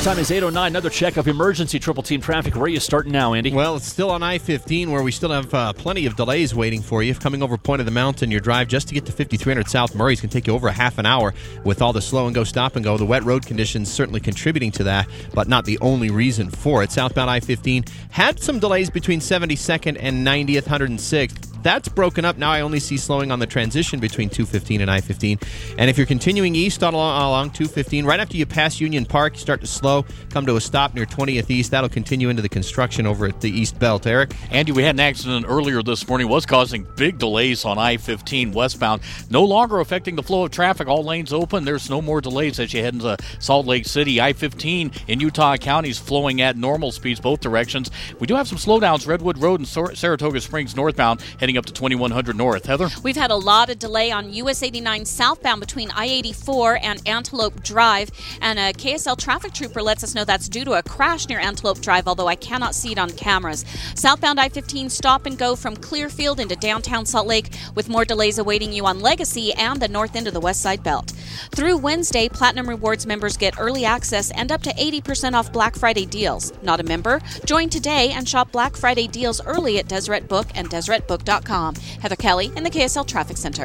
Time is 8:09. Another check of emergency Triple Team traffic. Where are you starting now, Andy? Well, it's still on I-15 where we still have plenty of delays waiting for you. Coming over Point of the Mountain, your drive just to get to 5300 South Murray is going to take you over a half an hour with all the slow and go, stop and go. The wet road conditions certainly contributing to that, but not the only reason for it. Southbound I-15 had some delays between 72nd and 90th, 106th. That's broken up. Now I only see slowing on the transition between 215 and I-15. And if you're continuing east along 215, right after you pass Union Park, you start to slow, come to a stop near 20th East. That'll continue into the construction over at the East Belt. Eric? Andy, we had an accident earlier this morning. Was causing big delays on I-15 westbound. No longer affecting the flow of traffic. All lanes open. There's no more delays as you head into Salt Lake City. I-15 in Utah County is flowing at normal speeds both directions. We do have some slowdowns. Redwood Road and Saratoga Springs northbound heading up to 2100 north. Heather? We've had a lot of delay on US 89 southbound between I-84 and Antelope Drive, and a KSL traffic trooper lets us know that's due to a crash near Antelope Drive, although I cannot see it on cameras. Southbound I-15 stop and go from Clearfield into downtown Salt Lake, with more delays awaiting you on Legacy and the north end of the West Side Belt. Through Wednesday, Platinum Rewards members get early access and up to 80% off Black Friday deals. Not a member? Join today and shop Black Friday deals early at Deseret Book and DeseretBook.com. Heather Kelly in the KSL Traffic Center.